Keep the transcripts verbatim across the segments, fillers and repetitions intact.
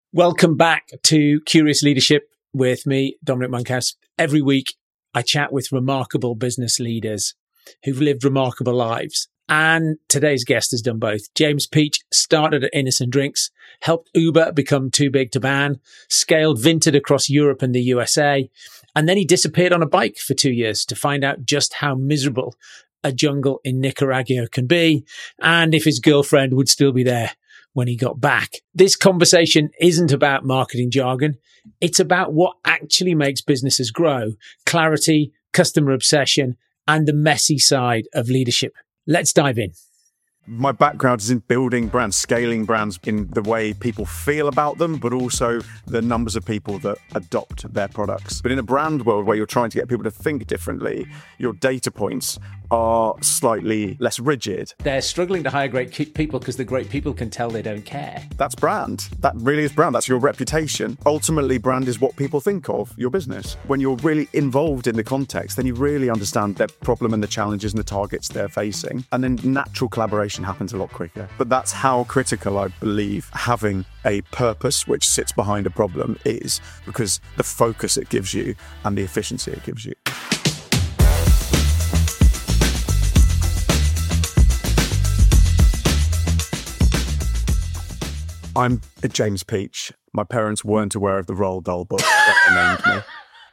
Welcome back to Curious Leadership with me, Dominic Monkhouse. Every week, I chat with remarkable business leaders who've lived remarkable lives. And today's guest has done both. James Peach started at Innocent Drinks, helped Uber become too big to ban, scaled Vinted across Europe and the U S A, and then he disappeared on a bike for two years to find out just how miserable a jungle in Nicaragua can be, and if his girlfriend would still be there when he got back. This conversation isn't about marketing jargon. It's about what actually makes businesses grow, clarity, customer obsession, and the messy side of leadership. Let's dive in. My background is in building brands, scaling brands in the way people feel about them, but also the numbers of people that adopt their products. But in a brand world where you're trying to get people to think differently, your data points are slightly less rigid. They're struggling to hire great people because the great people can tell they don't care. That's brand. That really is brand. That's your reputation. Ultimately, brand is what people think of your business. When you're really involved in the context, then you really understand their problem and the challenges and the targets they're facing. And then natural collaboration happens a lot quicker. But that's how critical I believe having a purpose which sits behind a problem is, because the focus it gives you and the efficiency it gives you. I'm James Peach. My parents weren't aware of the Roald Dahl book that they named me.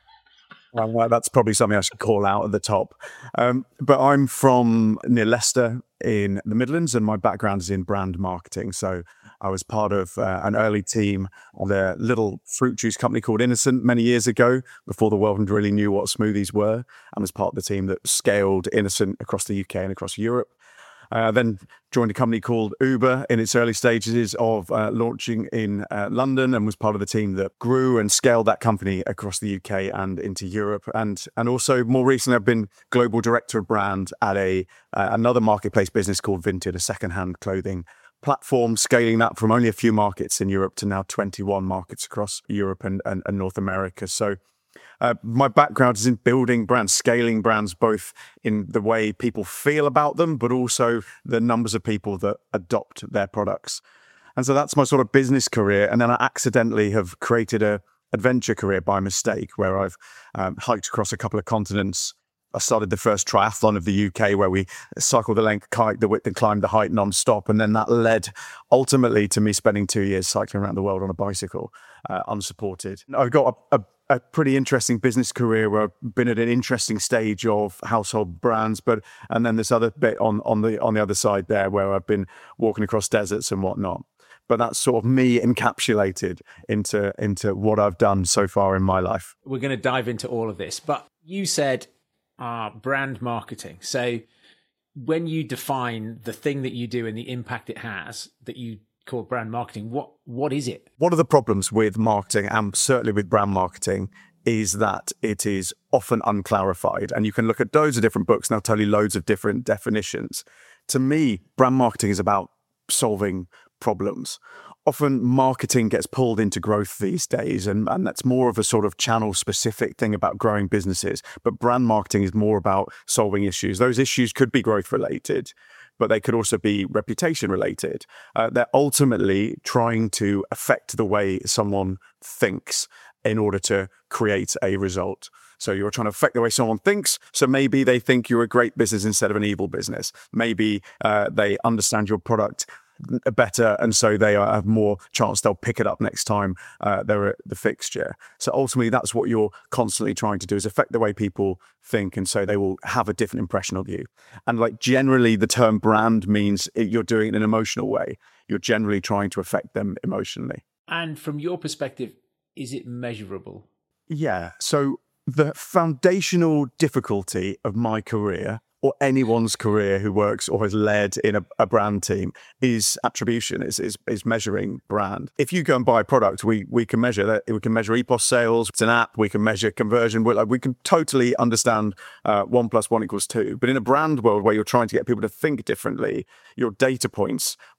Well, that's probably something I should call out at the top. Um, but I'm from near Leicester in the Midlands, and my background is in brand marketing. So I was part of uh, an early team of a little fruit juice company called Innocent many years ago, before the world really knew what smoothies were, and was part of the team that scaled Innocent across the U K and across Europe. Uh, then joined a company called Uber in its early stages of uh, launching in uh, London, and was part of the team that grew and scaled that company across the U K and into Europe. And and also more recently, I've been global director of brand at a uh, another marketplace business called Vinted, a secondhand clothing platform, scaling that from only a few markets in Europe to now twenty-one markets across Europe and, and, and North America. So Uh, my background is in building brands, scaling brands, both in the way people feel about them, but also the numbers of people that adopt their products. And so that's my sort of business career. And then I accidentally have created a adventure career by mistake, where I've um, hiked across a couple of continents. I started the first triathlon of the U K, where we cycled the length, kite the width, and climbed the height non-stop. And then that led ultimately to me spending two years cycling around the world on a bicycle, uh, unsupported. I've got a, a a pretty interesting business career where I've been at an interesting stage of household brands, but and then this other bit on on the on the other side there where I've been walking across deserts and whatnot. But that's sort of me encapsulated into into what I've done so far in my life. We're going to dive into all of this, but you said uh, brand marketing. So when you define the thing that you do and the impact it has, that you called brand marketing, what what is it? One of the problems with marketing, and certainly with brand marketing, is that it is often unclarified. And you can look at loads of different books and they'll tell you loads of different definitions. To me, brand marketing is about solving problems. Often marketing gets pulled into growth these days, and, and that's more of a sort of channel-specific thing about growing businesses. But brand marketing is more about solving issues. Those issues could be growth-related, but they could also be reputation related. Uh, they're ultimately trying to affect the way someone thinks in order to create a result. So you're trying to affect the way someone thinks. So maybe they think you're a great business instead of an evil business. Maybe uh, they understand your product better, and so they have more chance they'll pick it up next time uh, they're at the fixture. So ultimately, that's what you're constantly trying to do, is affect the way people think, and so they will have a different impression of you. And like generally, the term brand means it, you're doing it in an emotional way. You're generally trying to affect them emotionally. And from your perspective, is it measurable? Yeah. So the foundational difficulty of my career, or anyone's career who works or has led in a, a brand team, is attribution, is, is is measuring brand. If you go and buy a product, we we can measure that. We can measure E P O S sales. It's an app. We can measure conversion. We like we can totally understand uh, one plus one equals two. But in a brand world where you're trying to get people to think differently, your data points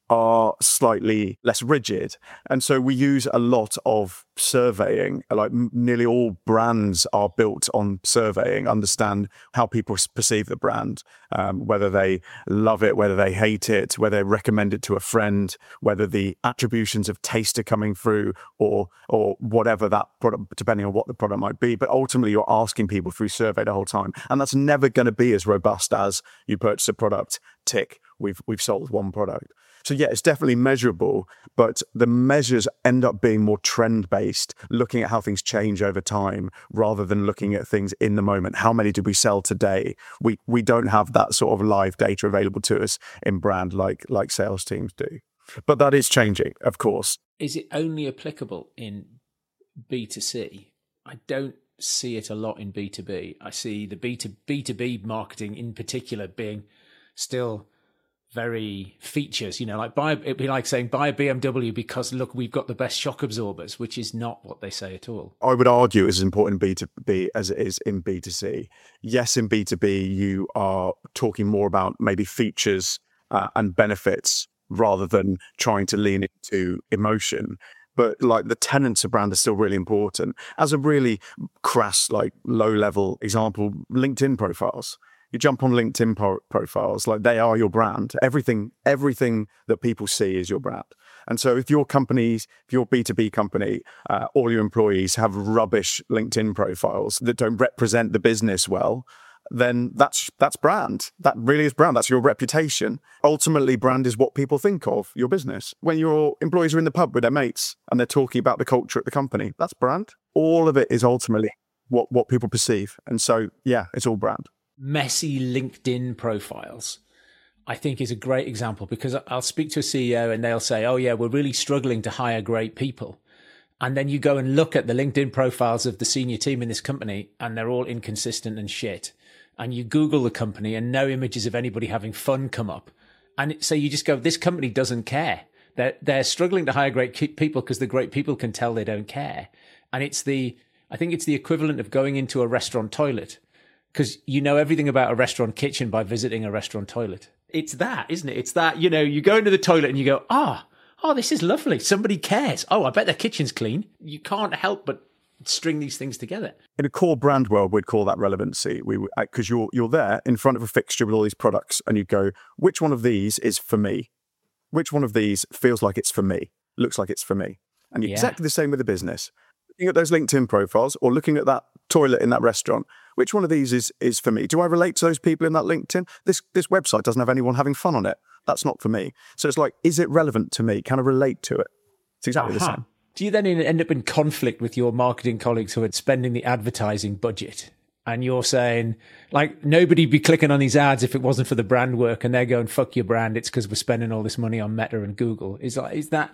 are slightly less rigid. And so we use a lot of surveying. Like m- nearly all brands are built on surveying, understand how people s- perceive the brand, um, whether they love it, whether they hate it, whether they recommend it to a friend, whether the attributions of taste are coming through, or or whatever that product, depending on what the product might be. But ultimately, you're asking people through survey the whole time. And that's never going to be as robust as you purchase a product, tick, we've we've sold one product. So yeah, it's definitely measurable, but the measures end up being more trend-based, looking at how things change over time, rather than looking at things in the moment. How many did we sell today? We we don't have that sort of live data available to us in brand like like sales teams do. But that is changing, of course. Is it only applicable in B two C? I don't see it a lot in B two B. I see the B two B two B marketing in particular being still very features, you know, like buy, it'd be like saying buy a B M W because look, we've got the best shock absorbers, which is not what they say at all. I would argue it's as important in B two B as it is in B two C. Yes, in B two B, you are talking more about maybe features uh, and benefits rather than trying to lean into emotion. But like the tenets of brand are still really important. As a really crass, like low level example, LinkedIn profiles. You jump on LinkedIn pro- profiles, like they are your brand. Everything, everything that people see is your brand. And so if your companies, if your B two B company, uh, all your employees have rubbish LinkedIn profiles that don't represent the business well, then that's that's brand. That really is brand. That's your reputation. Ultimately, brand is what people think of your business. When your employees are in the pub with their mates and they're talking about the culture at the company, that's brand. All of it is ultimately what, what people perceive. And so, yeah, it's all brand. Messy LinkedIn profiles, I think, is a great example, because I'll speak to a C E O and they'll say, oh yeah, we're really struggling to hire great people. And then you go and look at the LinkedIn profiles of the senior team in this company and they're all inconsistent and shit. And you Google the company and no images of anybody having fun come up. And so you just go, this company doesn't care. They're, they're struggling to hire great people because the great people can tell they don't care. And it's the, I think it's the equivalent of going into a restaurant toilet, because you know everything about a restaurant kitchen by visiting a restaurant toilet. It's that, isn't it? It's that, you know, you go into the toilet and you go, ah, oh, this is lovely. Somebody cares. Oh, I bet their kitchen's clean. You can't help but string these things together. In a core brand world, we'd call that relevancy. We because you're you're there in front of a fixture with all these products, and you go, which one of these is for me? Which one of these feels like it's for me? Looks like it's for me? And you're Yeah. exactly the same with the business. Looking at those LinkedIn profiles or looking at that toilet in that restaurant, which one of these is is for me? Do I relate to those people in that LinkedIn? This this website doesn't have anyone having fun on it. That's not for me. So it's like, is it relevant to me? Can I relate to it? It's exactly Uh-huh. the same. Do you then end up in conflict with your marketing colleagues who are spending the advertising budget? And you're saying, like, nobody'd be clicking on these ads if it wasn't for the brand work, and they're going, fuck your brand, it's because we're spending all this money on Meta and Google. Is, is that...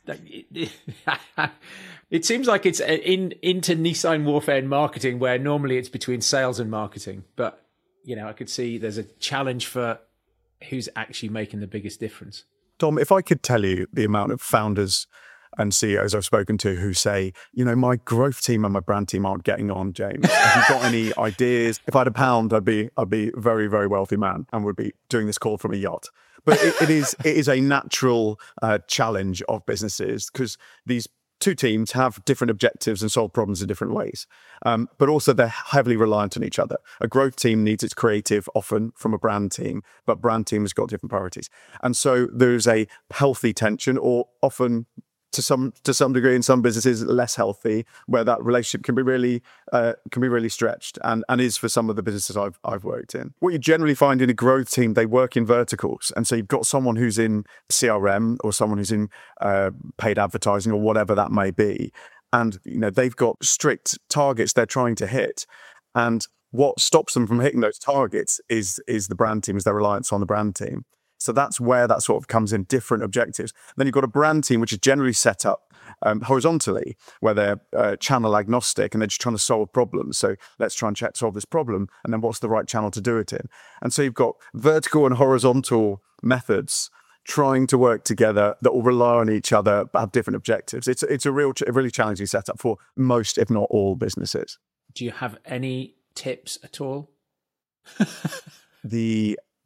It seems like it's in into Nissan warfare in marketing, where normally it's between sales and marketing. But, you know, I could see there's a challenge for who's actually making the biggest difference. Dom, if I could tell you the amount of founders and C E Os I've spoken to who say, you know, my growth team and my brand team aren't getting on, James. Have you got any ideas? If I had a pound, I'd be I'd be a very, very wealthy man and would be doing this call from a yacht. But it, it is it is a natural uh, challenge of businesses, because these two teams have different objectives and solve problems in different ways. Um, but also they're heavily reliant on each other. A growth team needs its creative often from a brand team, but brand team has got different priorities. And so there's a healthy tension, or often to some to some degree in some businesses less healthy, where that relationship can be really uh, can be really stretched, and, and is for some of the businesses I've I've worked in. What you generally find in a growth team, they work in verticals, and so you've got someone who's in C R M or someone who's in uh, paid advertising or whatever that may be, and you know they've got strict targets they're trying to hit, and what stops them from hitting those targets is is the brand team, is their reliance on the brand team. So that's where that sort of comes in, different objectives. Then you've got a brand team, which is generally set up um, horizontally, where they're uh, channel agnostic and they're just trying to solve problems. So let's try and check, solve this problem. And then what's the right channel to do it in? And so you've got vertical and horizontal methods trying to work together that will rely on each other, but have different objectives. It's, it's a real, a really challenging setup for most, if not all, businesses. Do you have any tips at all? The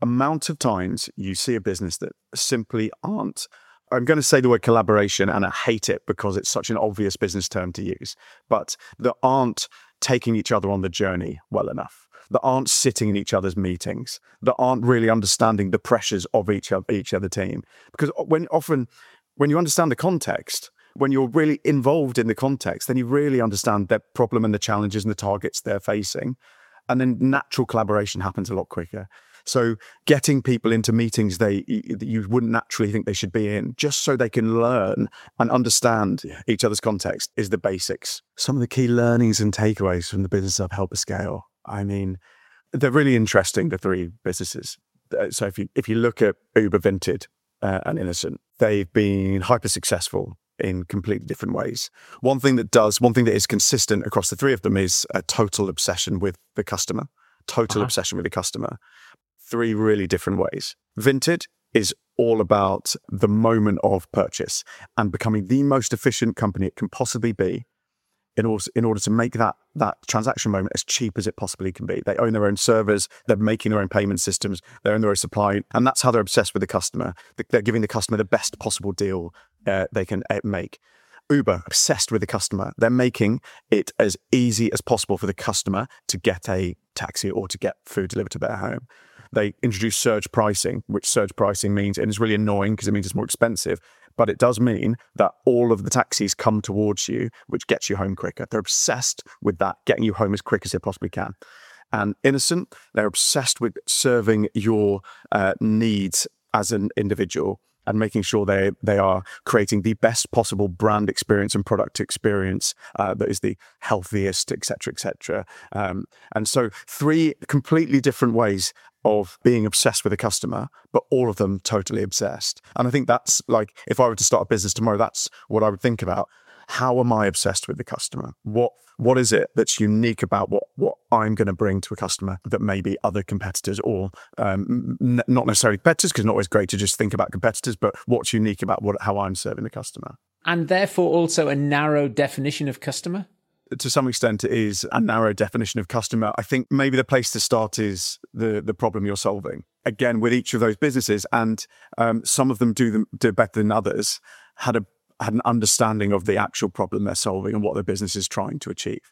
amount of times you see a business that simply aren't, I'm going to say the word collaboration, and I hate it because it's such an obvious business term to use, but that aren't taking each other on the journey well enough, that aren't sitting in each other's meetings, that aren't really understanding the pressures of each other, each other team. Because when often, when you understand the context, when you're really involved in the context, then you really understand their problem and the challenges and the targets they're facing. And then natural collaboration happens a lot quicker. So getting people into meetings they you wouldn't naturally think they should be in, just so they can learn and understand each other's context, is the basics. Some of the key learnings and takeaways from the business of Help at Scale, I mean, they're really interesting, the three businesses. So if you if you look at Uber, Vinted, uh, and Innocent, they've been hyper successful in completely different ways. One thing that does, one thing that is consistent across the three of them is a total obsession with the customer, total uh-huh. obsession with the customer. Three really different ways. Vinted is all about the moment of purchase and becoming the most efficient company it can possibly be in order, in order to make that, that transaction moment as cheap as it possibly can be. They own their own servers, they're making their own payment systems, they own their own supply, and that's how they're obsessed with the customer. They're giving the customer the best possible deal uh, they can uh, make. Uber, obsessed with the customer. They're making it as easy as possible for the customer to get a taxi or to get food delivered to their home. They introduced surge pricing, which surge pricing means, and it's really annoying because it means it's more expensive, but it does mean that all of the taxis come towards you, which gets you home quicker. They're obsessed with that, getting you home as quick as they possibly can. And Innocent, they're obsessed with serving your uh, needs as an individual and making sure they they are creating the best possible brand experience and product experience uh, that is the healthiest, et cetera, et cetera. Um, and so three completely different ways of being obsessed with a customer, but all of them totally obsessed. And I think that's like, if I were to start a business tomorrow, that's what I would think about. How am I obsessed with the customer? What What is it that's unique about what, what I'm going to bring to a customer that maybe other competitors or um, n- not necessarily competitors, because it's not always great to just think about competitors, but what's unique about what how I'm serving the customer? And therefore also a narrow definition of customer? To some extent, it is a narrow definition of customer. I think maybe the place to start is the the problem you're solving. Again, with each of those businesses, and um, some of them do them do better than others, had a had an understanding of the actual problem they're solving and what their business is trying to achieve.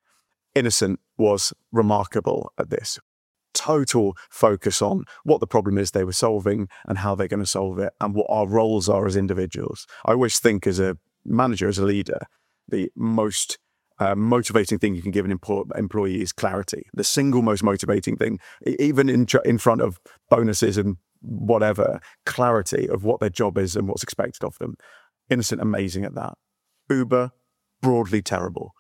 Innocent was remarkable at this. Total focus on what the problem is they were solving and how they're going to solve it and what our roles are as individuals. I always think as a manager, as a leader, the most uh, motivating thing you can give an empl- employee is clarity. The single most motivating thing, even in, in front of bonuses and whatever, clarity of what their job is and what's expected of them. Innocent, amazing at that. Uber, broadly terrible.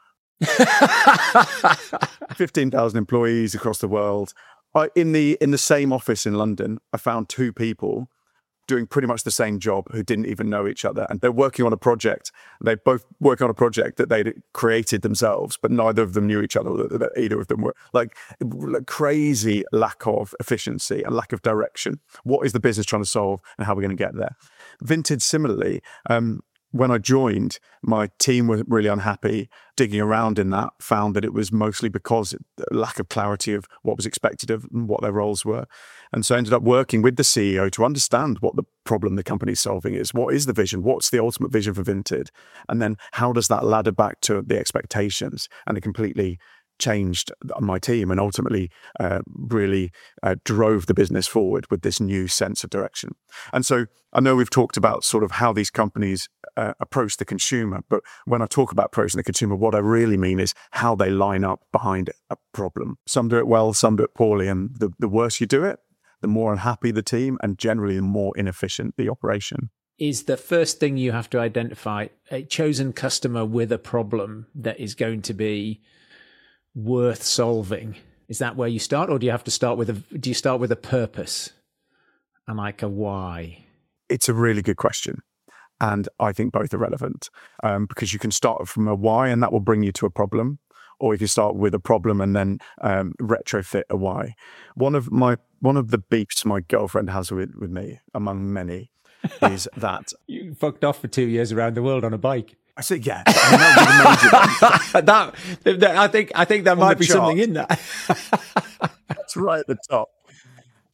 fifteen thousand employees across the world. I, in the in the same office in London, I found two people doing pretty much the same job who didn't even know each other. And they're working on a project. They both work on a project that they'd created themselves, but neither of them knew each other. That either of them were like, like crazy lack of efficiency and lack of direction. What is the business trying to solve and how are we going to get there? Vinted, similarly, um, when I joined, my team were really unhappy. Digging around in that, found that it was mostly because of the lack of clarity of what was expected of them, what their roles were. And so I ended up working with the C E O to understand what the problem the company's solving is. What is the vision? What's the ultimate vision for Vinted? And then how does that ladder back to the expectations? And it completely changed my team and ultimately uh, really uh, drove the business forward with this new sense of direction. And so I know we've talked about sort of how these companies uh, approach the consumer, but when I talk about approaching the consumer, what I really mean is how they line up behind a problem. Some do it well, some do it poorly, and the, the worse you do it, the more unhappy the team and generally the more inefficient the operation. Is the first thing you have to identify a chosen customer with a problem that is going to be worth solving? Is that where you start, or do you have to start with a do you start with a purpose and like a why? It's a really good question, and I think both are relevant um, because you can start from a why and that will bring you to a problem, or you can start with a problem and then um, retrofit a why. One of my one of the beefs my girlfriend has with, with me, among many, is that you fucked off for two years around the world on a bike. I said, yeah. I that, that I think I think there On might the be chart. something in that. That's right at the top.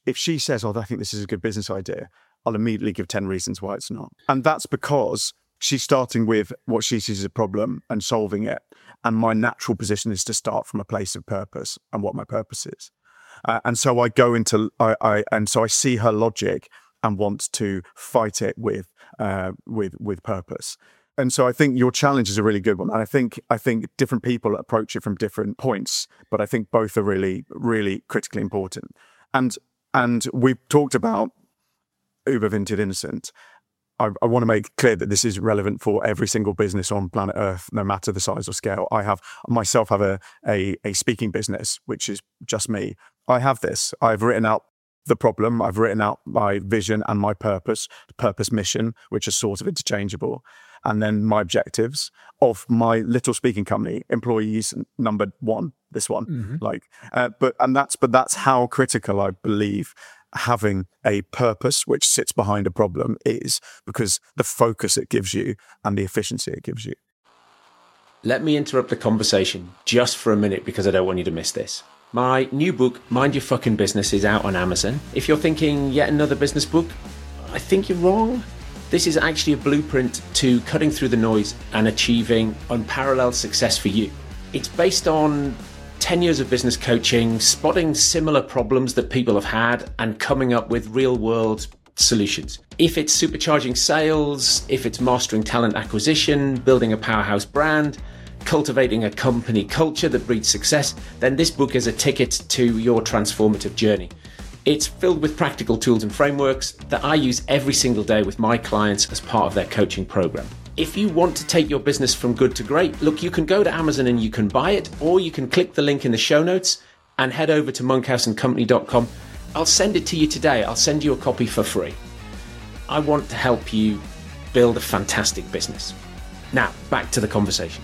if she says, oh, I think this is a good business idea, I'll immediately give ten reasons why it's not. And that's because she's starting with what she sees as a problem and solving it. And my natural position is to start from a place of purpose and what my purpose is. Uh, and so I go into, I, I, and so I see her logic and want to fight it with, uh, with, with purpose. And so I think your challenge is a really good one. And I think, I think different people approach it from different points, but I think both are really, really critically important. And, and we've talked about Uber Vinted Innocent. I, I want to make clear that this is relevant for every single business on planet Earth, no matter the size or scale. I have myself have a, a, a speaking business, which is just me. I have this. I've written out the problem. I've written out my vision and my purpose, purpose mission, which are sort of interchangeable. And then my objectives of my little speaking company, employees number one, this one, mm-hmm. like, uh, but, and that's, but that's how critical I believe having a purpose which sits behind a problem is, because the focus it gives you and the efficiency it gives you. Let me interrupt the conversation just for a minute because I don't want you to miss this. My new book, Mind Your Fucking Business, is out on Amazon. If you're thinking yet another business book, I think you're wrong. This is actually a blueprint to cutting through the noise and achieving unparalleled success for you. It's based on ten years of business coaching, spotting similar problems that people have had and coming up with real world solutions. If it's supercharging sales, if it's mastering talent acquisition, building a powerhouse brand, cultivating a company culture that breeds success, then this book is a ticket to your transformative journey. It's filled with practical tools and frameworks that I use every single day with my clients as part of their coaching program. If you want to take your business from good to great, look, you can go to Amazon and you can buy it, or you can click the link in the show notes and head over to monkhouse and company dot com. I'll send it to you today. I'll send you a copy for free. I want to help you build a fantastic business. Now, back to the conversation.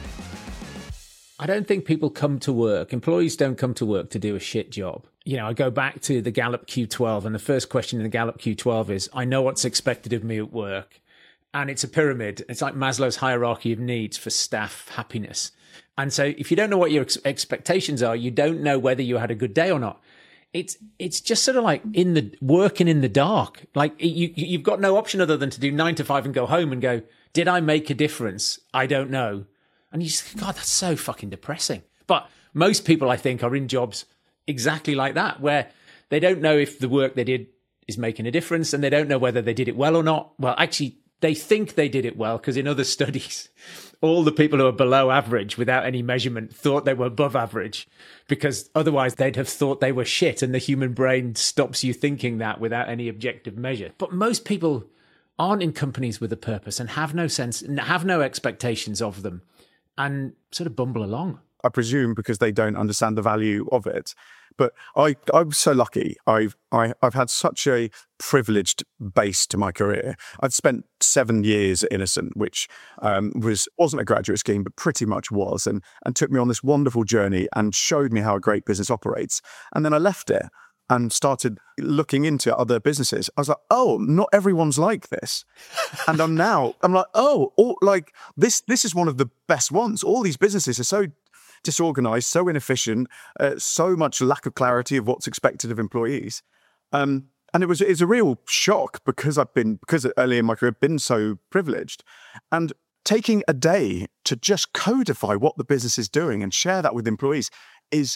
I don't think people come to work, employees don't come to work to do a shit job. You know, I go back to the Gallup Q twelve, and the first question in the Gallup Q twelve is, I know what's expected of me at work. And it's a pyramid. It's like Maslow's hierarchy of needs for staff happiness. And so if you don't know what your ex- expectations are, you don't know whether you had a good day or not. It's it's just sort of like in the working in the dark. Like you, you've got no option other than to do nine to five and go home and go, did I make a difference? I don't know. And you just, God, that's so fucking depressing. But most people, I think, are in jobs exactly like that, where they don't know if the work they did is making a difference, and they don't know whether they did it well or not. Well, actually, they think they did it well, because in other studies, all the people who are below average without any measurement thought they were above average, because otherwise they'd have thought they were shit, and the human brain stops you thinking that without any objective measure. But most people aren't in companies with a purpose and have no sense, have no expectations of them, and sort of bumble along. I presume because they don't understand the value of it. But I, I'm so lucky. I've I, I've had such a privileged base to my career. I've spent seven years at Innocent, which um, was wasn't a graduate scheme, but pretty much was, and and took me on this wonderful journey and showed me how a great business operates. And then I left it and started looking into other businesses. I was like, oh, not everyone's like this. And I'm now, I'm like, oh, all, like this, this is one of the best ones. All these businesses are so disorganized, so inefficient, uh, so much lack of clarity of what's expected of employees. Um, and it was, it's a real shock because I've been, because early in my career, I've been so privileged. And taking a day to just codify what the business is doing and share that with employees is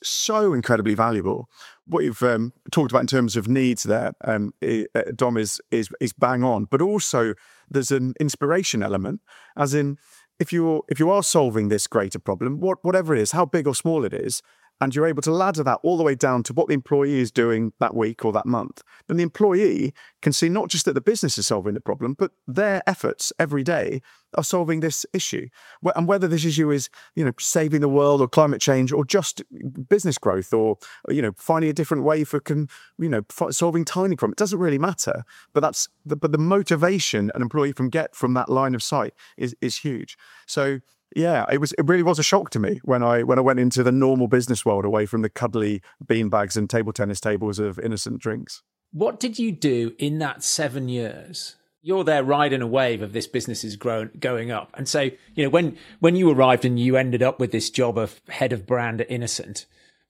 so incredibly valuable. What you've um, talked about in terms of needs there, um, it, uh, Dom, is, is is bang on. But also there's an inspiration element, as in if you're if you are solving this greater problem, what, whatever it is, how big or small it is, and you're able to ladder that all the way down to what the employee is doing that week or that month, then the employee can see not just that the business is solving the problem, but their efforts every day are solving this issue. And whether this issue is, you know, saving the world or climate change or just business growth or, you know, finding a different way for, you know, solving tiny problems, it doesn't really matter. But that's the, but the motivation an employee can get from that line of sight is is huge. So yeah, it was. It really was a shock to me when I when I went into the normal business world, away from the cuddly beanbags and table tennis tables of Innocent Drinks. What did you do in that seven years? You're there riding a wave of this business is grown, going up, and so you know when when you arrived and you ended up with this job of head of brand at Innocent,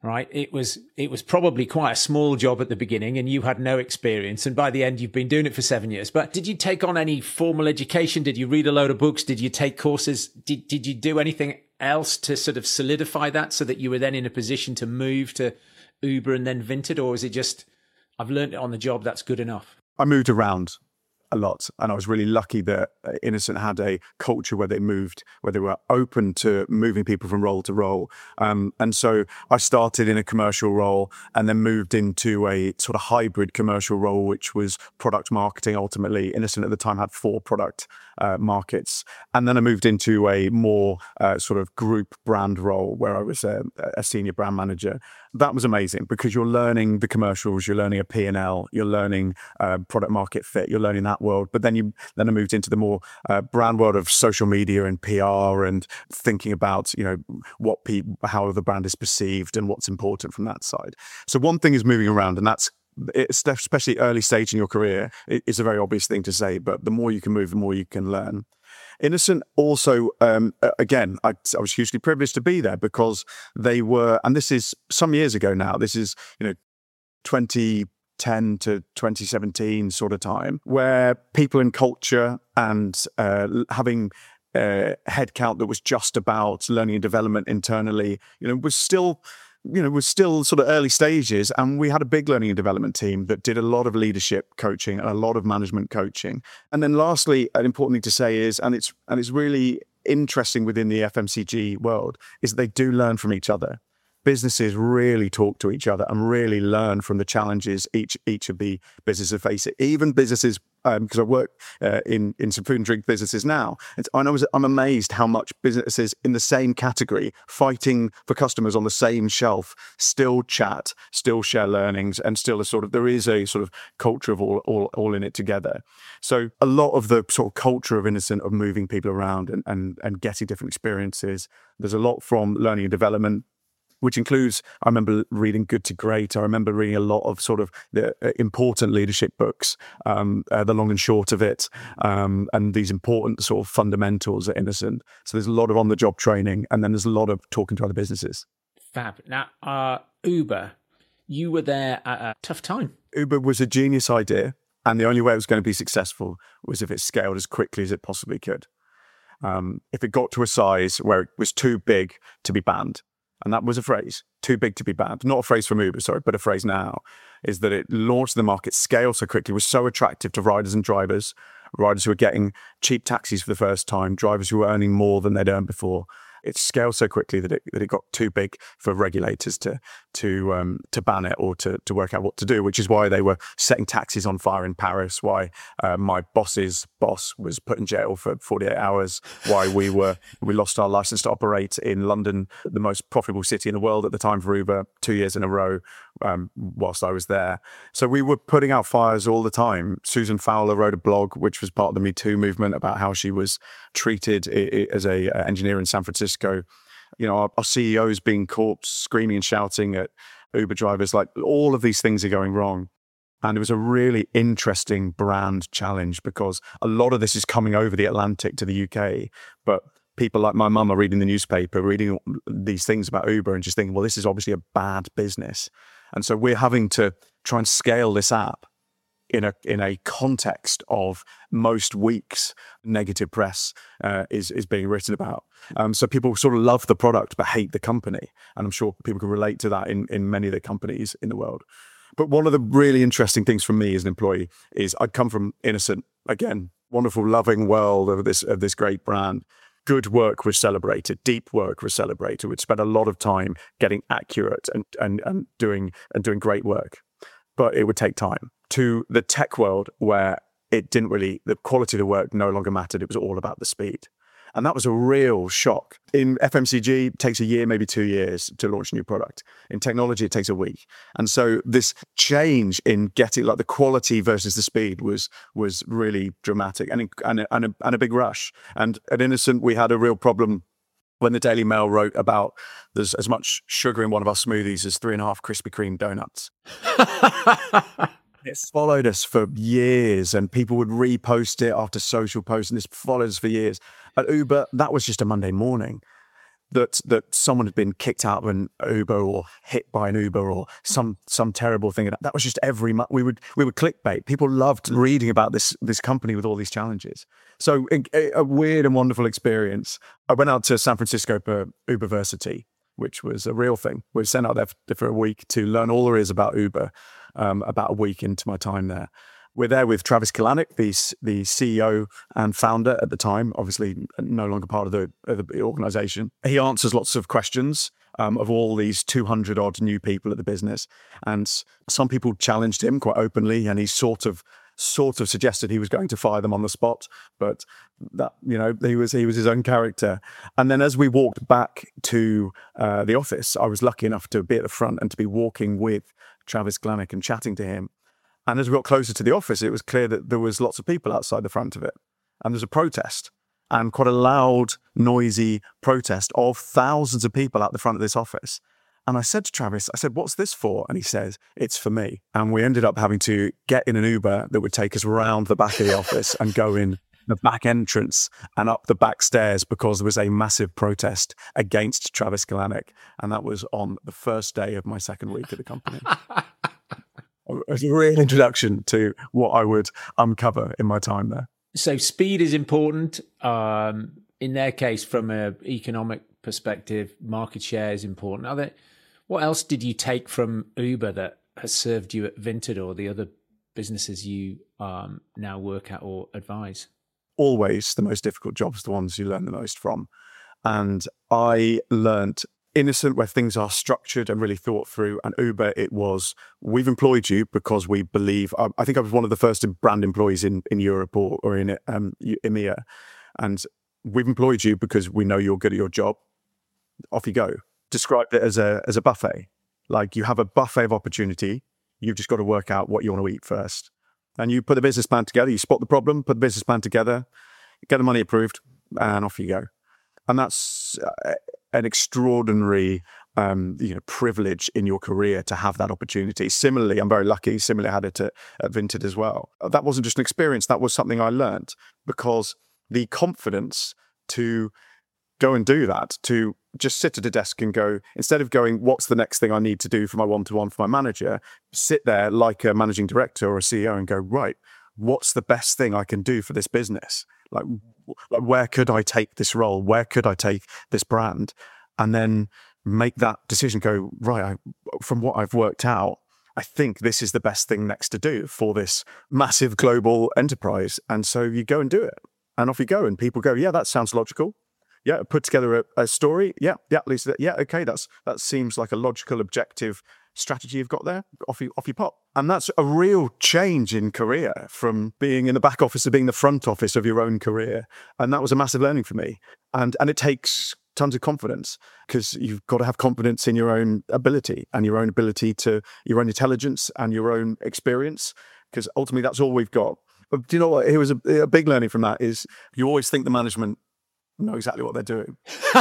right? It was it was probably quite a small job at the beginning and you had no experience. And by the end, you've been doing it for seven years. But did you take on any formal education? Did you read a load of books? Did you take courses? Did, did you do anything else to sort of solidify that so that you were then in a position to move to Uber and then Vinted? Or was it just, I've learned it on the job, that's good enough? I moved around a lot. And I was really lucky that Innocent had a culture where they moved, where they were open to moving people from role to role. Um, and so I started in a commercial role and then moved into a sort of hybrid commercial role, which was product marketing. Ultimately, Innocent at the time had four product uh, markets. And then I moved into a more uh, sort of group brand role where I was a, a senior brand manager. That was amazing because you're learning the commercials, you're learning a P and L, you're learning uh, product market fit, you're learning that world. But then you then I moved into the more uh, brand world of social media and P R and thinking about, you know, what people, how the brand is perceived and what's important from that side. So one thing is moving around, and that's it's especially early stage in your career. It's a very obvious thing to say, but the more you can move, the more you can learn. Innocent also, um, again, I, I was hugely privileged to be there because they were, and this is some years ago now, this is, you know, twenty ten to twenty seventeen sort of time, where people in culture and uh, having uh, headcount that was just about learning and development internally, you know, was still... you know, was still sort of early stages, and we had a big learning and development team that did a lot of leadership coaching and a lot of management coaching. And then lastly, an important thing to say is, and it's and it's really interesting within the F M C G world, is that they do learn from each other. Businesses really talk to each other and really learn from the challenges each each of the businesses face. Even businesses, um, because I work uh, in in some food and drink businesses now, it's, I know I'm amazed how much businesses in the same category, fighting for customers on the same shelf, still chat, still share learnings, and still a sort of there is a sort of culture of all all, all in it together. So a lot of the sort of culture of Innocent of moving people around and and and getting different experiences. There's a lot from learning and development, which includes, I remember reading Good to Great. I remember reading a lot of sort of the important leadership books, um, uh, the long and short of it, um, and these important sort of fundamentals at Innocent. So there's a lot of on-the-job training, and then there's a lot of talking to other businesses. Fab. Now, uh, Uber, you were there at a tough time. Uber was a genius idea, and the only way it was going to be successful was if it scaled as quickly as it possibly could. Um, if it got to a size where it was too big to be banned, and that was a phrase, too big to be banned. Not a phrase from Uber, sorry, but a phrase now, is that it launched the market, scaled so quickly, was so attractive to riders and drivers, riders who were getting cheap taxis for the first time, drivers who were earning more than they'd earned before. It scaled so quickly that it that it got too big for regulators to to um, to ban it or to to work out what to do, which is why they were setting taxis on fire in Paris, why uh, my boss's boss was put in jail for forty-eight hours, why we were we lost our license to operate in London, the most profitable city in the world at the time for Uber, two years in a row um, whilst I was there. So we were putting out fires all the time. Susan Fowler wrote a blog, which was part of the Me Too movement, about how she was treated as a uh, engineer in San Francisco. You know, our, our C E Os being caught screaming and shouting at Uber drivers, like all of these things are going wrong. And it was a really interesting brand challenge because a lot of this is coming over the Atlantic to the U K. But people like my mum are reading the newspaper, reading these things about Uber and just thinking, well, this is obviously a bad business. And so we're having to try and scale this app in a in a context of most weeks negative press uh, is is being written about. Um, so people sort of love the product but hate the company, and I'm sure people can relate to that in in many of the companies in the world. But one of the really interesting things for me as an employee is I'd come from Innocent, again, wonderful, loving world of this of this great brand. Good work was celebrated, deep work was celebrated. We'd spent a lot of time getting accurate and and and doing and doing great work, but it would take time. To the tech world where it didn't really, the quality of the work no longer mattered. It was all about the speed. And that was a real shock. In F M C G, it takes a year, maybe two years to launch a new product. In technology, it takes a week. And so this change in getting, like the quality versus the speed was was really dramatic and, and, and, a, and a big rush. And at Innocent, we had a real problem when the Daily Mail wrote about there's as much sugar in one of our smoothies as three and a half Krispy Kreme donuts. It's followed us for years, and people would repost it after social posts, and this followed us for years. At Uber, that was just a Monday morning. that that someone had been kicked out of an Uber or hit by an Uber or some some terrible thing. That was just every month. We would we would clickbait. People loved reading about this this company with all these challenges. So a, a weird and wonderful experience. I went out to San Francisco for Uberversity, which was a real thing. We were sent out there for, for a week to learn all there is about Uber. Um, about a week into my time there. We're there with Travis Kalanick, the, the C E O and founder at the time, obviously no longer part of the, of the organization. He answers lots of questions um, of all these two hundred odd new people at the business. And some people challenged him quite openly, and he sort of sort of suggested he was going to fire them on the spot, but that, you know, he was he was his own character. And then as we walked back to uh, the office, I was lucky enough to be at the front and to be walking with Travis Kalanick and chatting to him. And as we got closer to the office, it was clear that there was lots of people outside the front of it. And there's a protest, and quite a loud, noisy protest of thousands of people out the front of this office. And I said to Travis, I said, what's this for? And he says, it's for me. And we ended up having to get in an Uber that would take us around the back of the office and go in the back entrance and up the back stairs because there was a massive protest against Travis Kalanick. And that was on the first day of my second week at the company. It was a real introduction to what I would uncover in my time there. So speed is important. Um, in their case, from an economic perspective, market share is important. Are there, what else did you take from Uber that has served you at Vinted or the other businesses you um, now work at or advise? Always the most difficult jobs, the ones you learn the most from. And I learned Innocent, where things are structured and really thought through. And Uber, it was, we've employed you because we believe, I, I think I was one of the first brand employees in, in Europe or, or in um, E M E A. And we've employed you because we know you're good at your job. Off you go. Described it as a as a buffet. Like you have a buffet of opportunity. You've just got to work out what you want to eat first. And you put the business plan together, you spot the problem, put the business plan together, get the money approved, and off you go. And that's uh, an extraordinary um, you know, privilege in your career to have that opportunity. Similarly, I'm very lucky, similarly I had it at, at Vinted as well. That wasn't just an experience, that was something I learned, because the confidence to go and do that, to just sit at a desk and go, instead of going, what's the next thing I need to do for my one-to-one for my manager, sit there like a managing director or a C E O and go, right, what's the best thing I can do for this business? Like, like where could I take this role? Where could I take this brand? And then make that decision go, right, I, from what I've worked out, I think this is the best thing next to do for this massive global enterprise. And so you go and do it. And off you go. And people go, yeah, that sounds logical. Yeah, put together a, a story. Yeah, yeah, Lisa. Yeah, okay, that's that seems like a logical, objective strategy you've got there. Off you, off you pop. And that's a real change in career from being in the back office to being the front office of your own career. And that was a massive learning for me. And and it takes tons of confidence, because you've got to have confidence in your own ability and your own ability to your own intelligence and your own experience, because ultimately that's all we've got. But do you know what? It was a, a big learning from that is you always think the management know exactly what they're doing.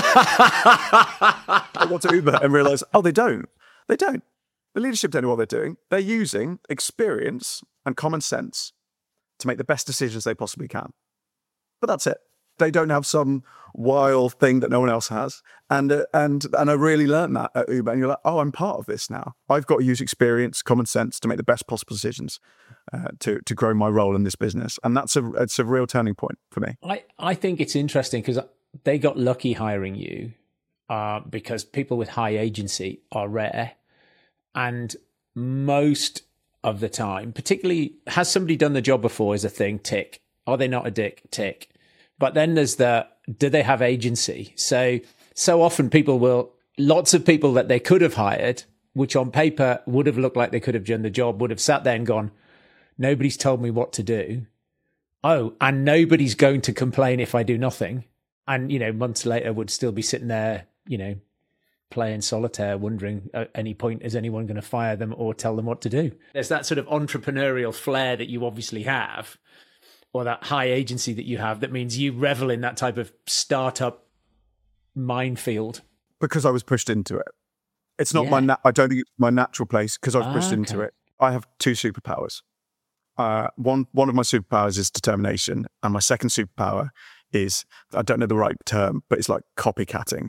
I got to Uber and realised, oh, they don't. They don't. The leadership don't know what they're doing. They're using experience and common sense to make the best decisions they possibly can. But that's it. They don't have some wild thing that no one else has. And uh, and and I really learned that at Uber. And you're like, oh, I'm part of this now. I've got to use experience, common sense to make the best possible decisions uh, to to grow my role in this business. And that's a it's a real turning point for me. I, I think it's interesting because they got lucky hiring you uh, because people with high agency are rare. And most of the time, particularly, has somebody done the job before is a thing, tick. Are they not a dick? Tick. But then there's the, do they have agency? So, so often people will, lots of people that they could have hired, which on paper would have looked like they could have done the job, would have sat there and gone, nobody's told me what to do. Oh, and nobody's going to complain if I do nothing. And, you know, months later would still be sitting there, you know, playing solitaire, wondering at any point, is anyone going to fire them or tell them what to do? There's that sort of entrepreneurial flair that you obviously have, or that high agency that you have, that means you revel in that type of startup minefield. Because I was pushed into it. It's not Yeah. my, na- I don't think it's my natural place, because I was pushed Ah, into okay. it. I have two superpowers. Uh, one, one of my superpowers is determination. And my second superpower is, I don't know the right term, but it's like copycatting.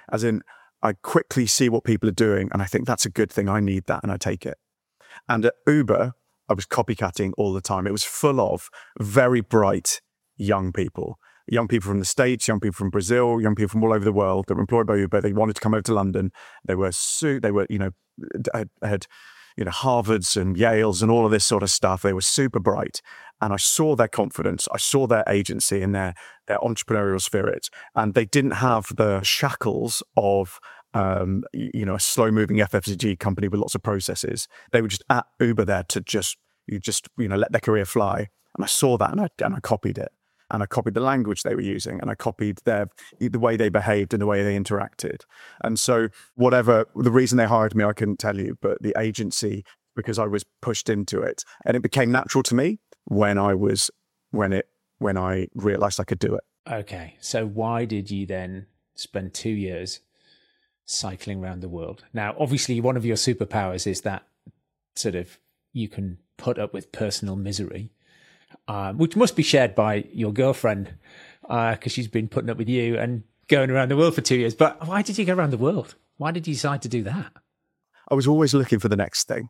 As in, I quickly see what people are doing and I think that's a good thing. I need that and I take it. And at Uber, I was copycatting all the time. It was full of very bright young people. Young people from the States, young people from Brazil, young people from all over the world that were employed by Uber. They wanted to come over to London. They were, su- they were, you know, had, had, you know, Harvards and Yales and all of this sort of stuff. They were super bright. And I saw their confidence. I saw their agency and their, their entrepreneurial spirit. And they didn't have the shackles of, um, you know, a slow moving F M C G company with lots of processes. They were just at Uber there to just, you just, you know, let their career fly. And I saw that and I, and I copied it. And I copied the language they were using and I copied their the way they behaved and the way they interacted. And so whatever, the reason they hired me, I couldn't tell you, but the agency, because I was pushed into it. And it became natural to me when I was, when it, when I realized I could do it. Okay. So why did you then spend two years cycling around the world? Now, obviously one of your superpowers is that sort of, you can put up with personal misery. Um, which must be shared by your girlfriend because uh, she's been putting up with you and going around the world for two years. But why did you go around the world? Why did you decide to do that? I was always looking for the next thing.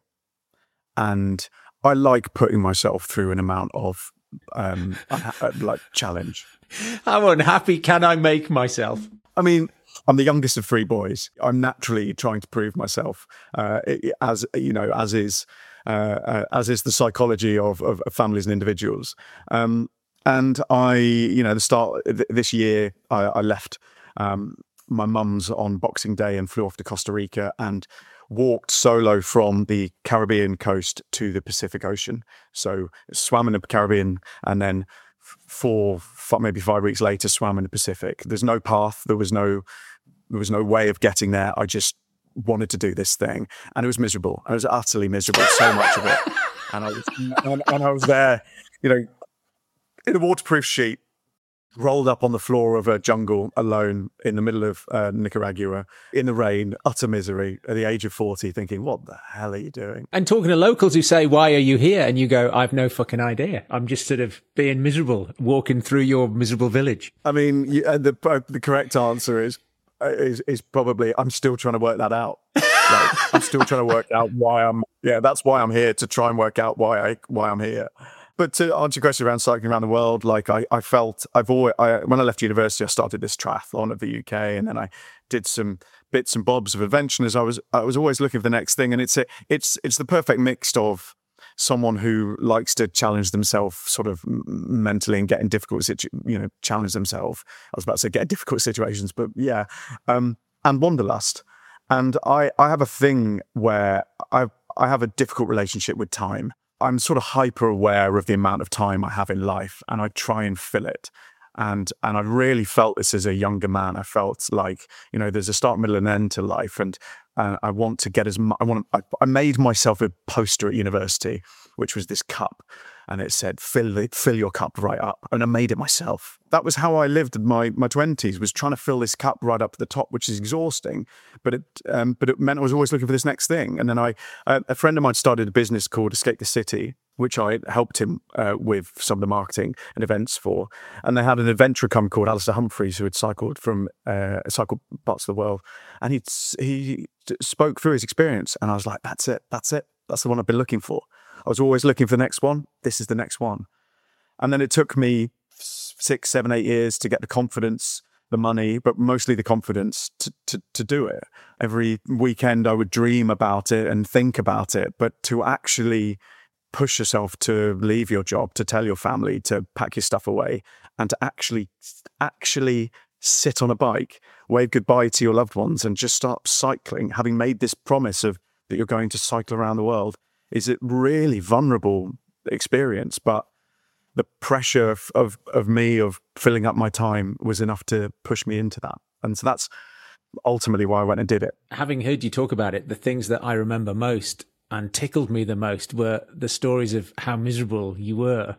And I like putting myself through an amount of um, like challenge. How unhappy can I make myself? I mean, I'm the youngest of three boys. I'm naturally trying to prove myself uh, as, you know, as is... Uh, uh, as is the psychology of, of, of families and individuals. Um, and I, you know, the start th- this year, I, I left um, my mum's on Boxing Day and flew off to Costa Rica and walked solo from the Caribbean coast to the Pacific Ocean. So swam in the Caribbean and then four, five, maybe five weeks later, swam in the Pacific. There's no path. There was no, there was no way of getting there. I just wanted to do this thing and it was miserable. I was utterly miserable, so much of it. And I was, and, and I was there, you know, in a waterproof sheet, rolled up on the floor of a jungle alone in the middle of uh, Nicaragua in the rain, utter misery at the age of forty, thinking, what the hell are you doing? And talking to locals who say, why are you here? And you go, I've no fucking idea. I'm just sort of being miserable, walking through your miserable village. I mean, you, uh, the, uh, the correct answer is, Is is probably I'm still trying to work that out. Like, I'm still trying to work out why I'm yeah that's why I'm here, to try and work out why I why I'm here. But to answer your question around cycling around the world, like I, I felt I've always I, when I left university I started this triathlon of the U K and then I did some bits and bobs of adventure as I was I was always looking for the next thing, and it's a, it's it's the perfect mix of someone who likes to challenge themselves sort of mentally and get in difficult situ- you know challenge themselves. I was about to say get in difficult situations, but yeah, um, and wanderlust. And I I have a thing where I I have a difficult relationship with time. I'm sort of hyper aware of the amount of time I have in life, and I try and fill it. And and I really felt this as a younger man. I felt like, you know, there's a start, middle, and end to life, and uh, I want to get as much. I want. I, I made myself a poster at university, which was this cup, and it said, "Fill it, fill your cup right up." And I made it myself. That was how I lived my my twenties. Was trying to fill this cup right up to the top, which is exhausting, but it um, but it meant I was always looking for this next thing. And then I, uh, a friend of mine started a business called Escape the City, which I helped him uh, with some of the marketing and events for. And they had an adventurer come called Alistair Humphreys, who had cycled from uh, cycled parts of the world, and he he spoke through his experience. And I was like, "That's it, that's it, that's the one I've been looking for." I was always looking for the next one. This is the next one. And then it took me six, seven, eight years to get the confidence, the money, but mostly the confidence to, to, to do it. Every weekend I would dream about it and think about it, but to actually push yourself to leave your job, to tell your family, to pack your stuff away, and to actually, actually sit on a bike, wave goodbye to your loved ones and just start cycling, having made this promise of that you're going to cycle around the world, is a really vulnerable experience. But the pressure of, of, of me, of filling up my time was enough to push me into that. And so that's ultimately why I went and did it. Having heard you talk about it, the things that I remember most and tickled me the most were the stories of how miserable you were,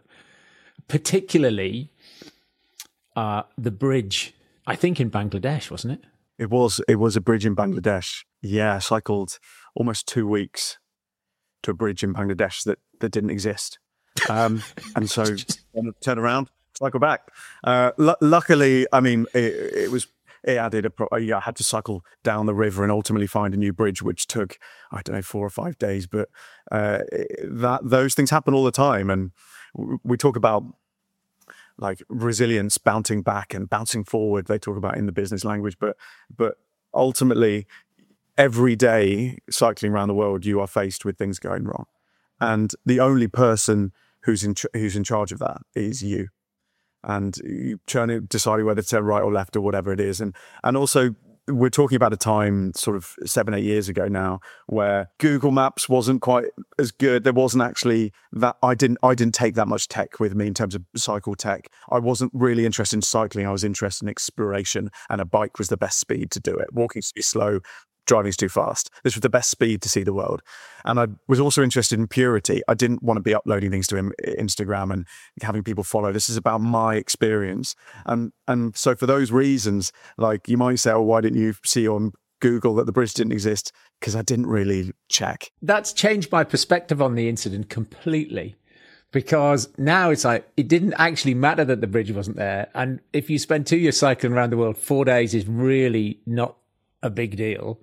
particularly uh, the bridge, I think in Bangladesh, wasn't it? It was. It was a bridge in Bangladesh. Yeah, I cycled almost two weeks to a bridge in Bangladesh that, that didn't exist. Um, and so turn around, cycle back. Uh, l- luckily, I mean, it, it was it added a, pro- yeah, I had to cycle down the river and ultimately find a new bridge, which took, I don't know, four or five days. But uh, that those things happen all the time. And w- we talk about like resilience, bouncing back and bouncing forward. They talk about in the business language, but, but ultimately every day cycling around the world, you are faced with things going wrong. And the only person who's in, ch- who's in charge of that is you. And you trying to decide whether to turn right or left or whatever it is. And and also we're talking about a time sort of seven, eight years ago now where Google Maps wasn't quite as good. There wasn't actually that I didn't I didn't take that much tech with me in terms of cycle tech. I wasn't really interested in cycling. I was interested in exploration, and a bike was the best speed to do it. Walking's too slow, driving's too fast. This was the best speed to see the world. And I was also interested in purity. I didn't want to be uploading things to Instagram and having people follow. This is about my experience. And and so for those reasons, like you might say, oh, why didn't you see on Google that the bridge didn't exist? Because I didn't really check. That's changed my perspective on the incident completely. Because now it's like, it didn't actually matter that the bridge wasn't there. And if you spend two years cycling around the world, four days is really not a big deal.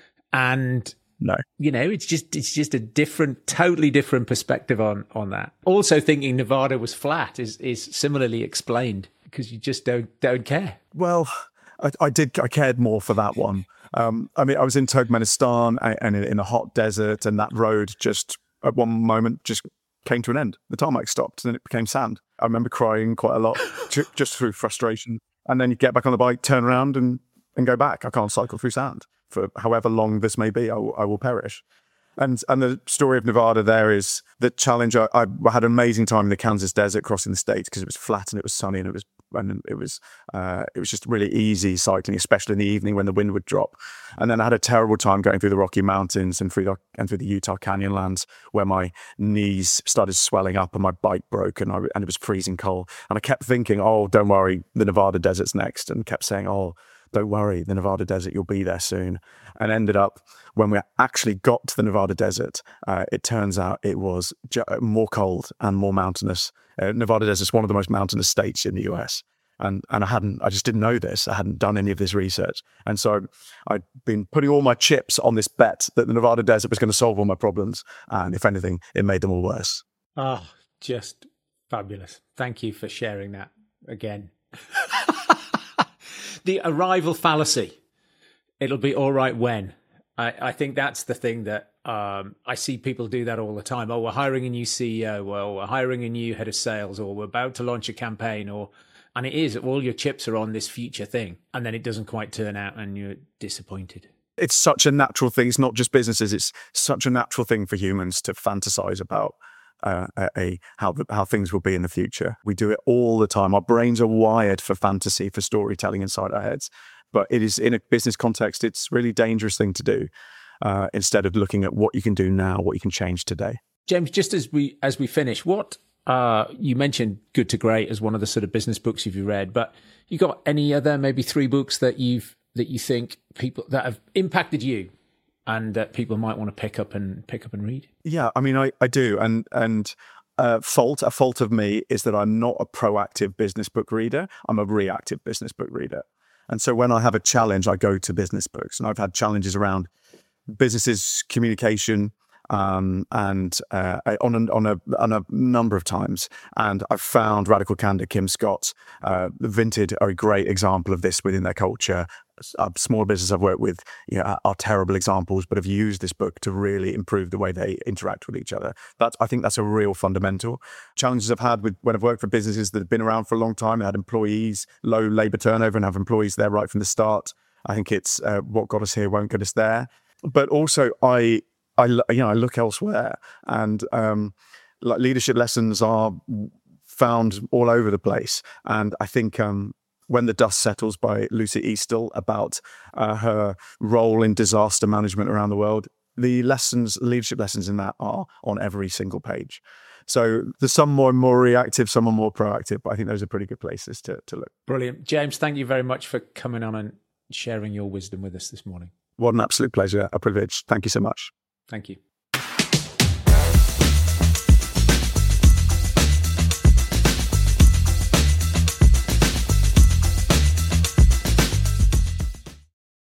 And, no, you know, it's just it's just a different, totally different perspective on on that. Also thinking Nevada was flat is is similarly explained because you just don't don't care. Well, I, I did. I cared more for that one. Um, I mean, I was in Turkmenistan and in, in a hot desert, and that road just at one moment just came to an end. The tarmac stopped, and then it became sand. I remember crying quite a lot ju- just through frustration. And then you get back on the bike, turn around, and and go back. I can't cycle through sand. For however long this may be, I will, I will perish. And and the story of Nevada there is the challenge. I, I had an amazing time in the Kansas desert crossing the state because it was flat and it was sunny and it was and it was uh, it was just really easy cycling, especially in the evening when the wind would drop. And then I had a terrible time going through the Rocky Mountains and through the, and through the Utah Canyonlands where my knees started swelling up and my bike broke and I and it was freezing cold. And I kept thinking, oh, don't worry, the Nevada desert's next, and kept saying, oh, don't worry, the Nevada desert, you'll be there soon. And ended up, when we actually got to the Nevada desert, uh, it turns out it was ju- more cold and more mountainous. Uh, Nevada desert is one of the most mountainous states in the U S. And and I hadn't, I just didn't know this. I hadn't done any of this research. And so I'd been putting all my chips on this bet that the Nevada desert was going to solve all my problems. And if anything, it made them all worse. Oh, just fabulous. Thank you for sharing that again. The arrival fallacy. It'll be all right when. I, I think that's the thing that um, I see people do that all the time. Oh, we're hiring a new C E O, or we're hiring a new head of sales, or we're about to launch a campaign, or and it is all your chips are on this future thing, and then it doesn't quite turn out, and you're disappointed. It's such a natural thing. It's not just businesses. It's such a natural thing for humans to fantasize about. Uh, a, a how how things will be in the future. We do it all the time. Our brains are wired for fantasy, for storytelling inside our heads. But it is in a business context, it's a really dangerous thing to do. Uh, instead of looking at what you can do now, what you can change today. James, just as we as we finish, what uh, you mentioned Good to Great as one of the sort of business books you've read, but you got any other maybe three books that you've that you think people that have impacted you and that people might want to pick up and pick up and read? Yeah, I mean, I, I do. And and uh, fault, a fault of me is that I'm not a proactive business book reader. I'm a reactive business book reader. And so when I have a challenge, I go to business books. And I've had challenges around businesses, communication, um, and uh, on, a, on, a, on a number of times. And I've found Radical Candor, Kim Scott, uh, Vinted are a great example of this within their culture. Uh, small businesses I've worked with, you know, are terrible examples, but have used this book to really improve the way they interact with each other. That's, I think that's a real fundamental. Challenges I've had with when I've worked for businesses that have been around for a long time, they had employees, low labor turnover, and have employees there right from the start. I think it's uh, what got us here won't get us there. But also, I, I, you know, I look elsewhere, and um, like leadership lessons are found all over the place. And I think um, When the Dust Settles by Lucy Eastle about uh, her role in disaster management around the world, the lessons, leadership lessons in that are on every single page. So there's some more more reactive, some are more proactive, but I think those are pretty good places to, to look. Brilliant. James, thank you very much for coming on and sharing your wisdom with us this morning. What an absolute pleasure, a privilege. Thank you so much. Thank you.